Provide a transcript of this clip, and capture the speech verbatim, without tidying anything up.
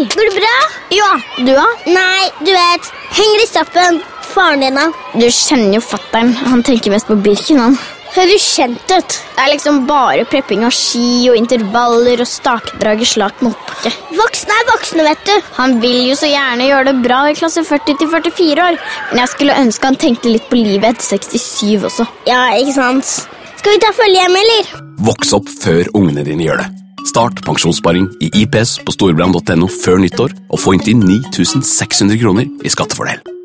Går det bra? Ja, du da? Nei, du vet, henger i stappen. Faren din da. Du kjenner jo fatteren. Han tenker mest på Birken, han. Høres kjent ut. Det er liksom bare prepping av ski og intervaller og stakedrag i slak motbakke. Voksne er voksne, vet du. Han vil jo så gjerne gjøre det bra i klasse førti til førtifire år, men jeg skulle ønske han tenkte litt på livet etter sekstisju også. Ja, ikke sant? Skal vi ta følge hjem, eller? Voks opp før ungene dine gjør det. Start pensjonssparing i I P S på storebrand punktum no før nyttår og få inntil ni tusen seks hundre kroner i skattefordel.